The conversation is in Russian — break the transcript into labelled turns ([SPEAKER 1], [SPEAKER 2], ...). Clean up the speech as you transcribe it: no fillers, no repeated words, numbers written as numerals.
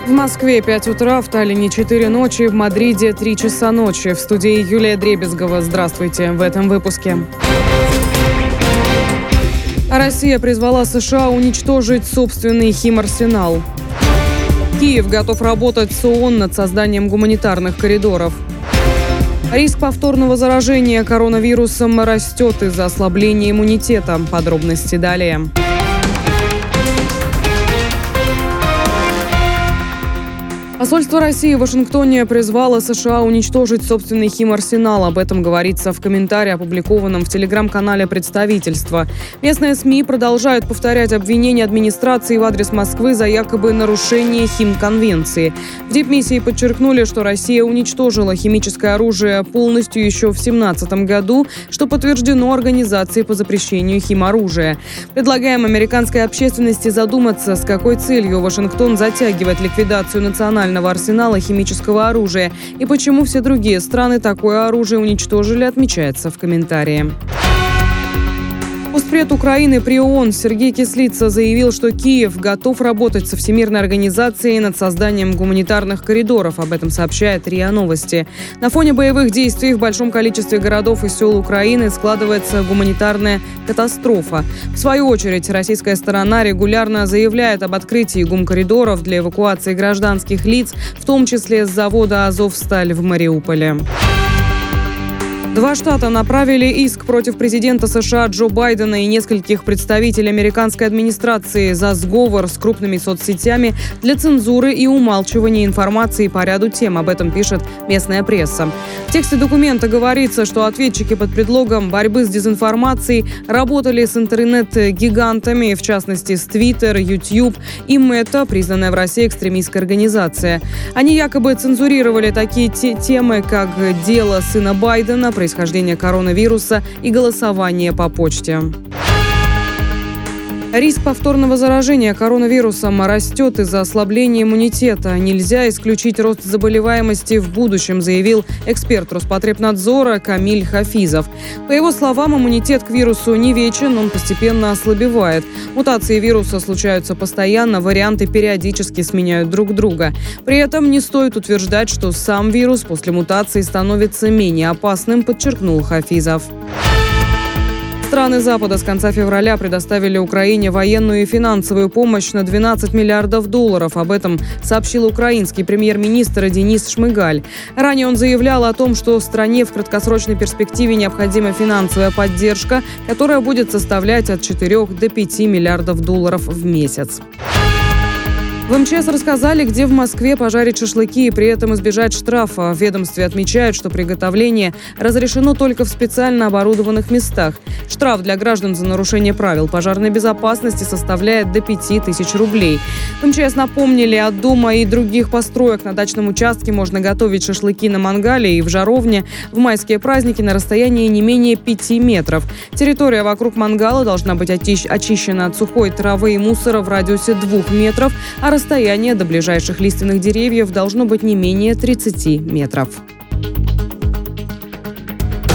[SPEAKER 1] В Москве 5 утра, в Таллине 4 ночи, в Мадриде 3 часа ночи. В студии Юлия Дребезгова. Здравствуйте. В этом выпуске. Россия призвала США уничтожить собственный химарсенал. Киев готов работать с ООН над созданием гуманитарных коридоров. Риск повторного заражения коронавирусом растет из-за ослабления иммунитета. Подробности далее. Посольство России в Вашингтоне призвало США уничтожить собственный химарсенал. Об этом говорится в комментарии, опубликованном в телеграм-канале представительства. Местные СМИ продолжают повторять обвинения администрации в адрес Москвы за якобы нарушение химконвенции. В дипмиссии подчеркнули, что Россия уничтожила химическое оружие полностью еще в 2017 году, что подтверждено Организацией по запрещению химоружия. Предлагаем американской общественности задуматься, с какой целью Вашингтон затягивает ликвидацию национального арсенала химического оружия и почему все другие страны такое оружие уничтожили, отмечается в комментарии. Постпред Украины при ООН Сергей Кислица заявил, что Киев готов работать со Всемирной организацией над созданием гуманитарных коридоров. Об этом сообщает РИА Новости. На фоне боевых действий в большом количестве городов и сел Украины складывается гуманитарная катастрофа. В свою очередь, российская сторона регулярно заявляет об открытии гумкоридоров для эвакуации гражданских лиц, в том числе с завода «Азовсталь» в Мариуполе. Два штата направили иск против президента США Джо Байдена и нескольких представителей американской администрации за сговор с крупными соцсетями для цензуры и умалчивания информации по ряду тем. Об этом пишет местная пресса. В тексте документа говорится, что ответчики под предлогом борьбы с дезинформацией работали с интернет-гигантами, в частности с Twitter, YouTube и Meta, признанная в России экстремистская организация. Они якобы цензурировали такие темы, как дело сына Байдена, происхождение коронавируса и голосование по почте. Риск повторного заражения коронавирусом растет из-за ослабления иммунитета. Нельзя исключить рост заболеваемости в будущем, заявил эксперт Роспотребнадзора Камиль Хафизов. По его словам, иммунитет к вирусу не вечен, он постепенно ослабевает. Мутации вируса случаются постоянно, варианты периодически сменяют друг друга. При этом не стоит утверждать, что сам вирус после мутации становится менее опасным, подчеркнул Хафизов. Страны Запада с конца февраля предоставили Украине военную и финансовую помощь на $12 миллиардов. Об этом сообщил украинский премьер-министр Денис Шмыгаль. Ранее он заявлял о том, что стране в краткосрочной перспективе необходима финансовая поддержка, которая будет составлять от 4 до 5 миллиардов долларов в месяц. В МЧС рассказали, где в Москве пожарить шашлыки и при этом избежать штрафа. В ведомстве отмечают, что приготовление разрешено только в специально оборудованных местах. Штраф для граждан за нарушение правил пожарной безопасности составляет до 5000 рублей. В МЧС напомнили, от дома и других построек на дачном участке можно готовить шашлыки на мангале и в жаровне в майские праздники на расстоянии не менее 5 метров. Территория вокруг мангала должна быть очищена от сухой травы и мусора в радиусе 2 метров, а расстояние до ближайших лиственных деревьев должно быть не менее 30 метров.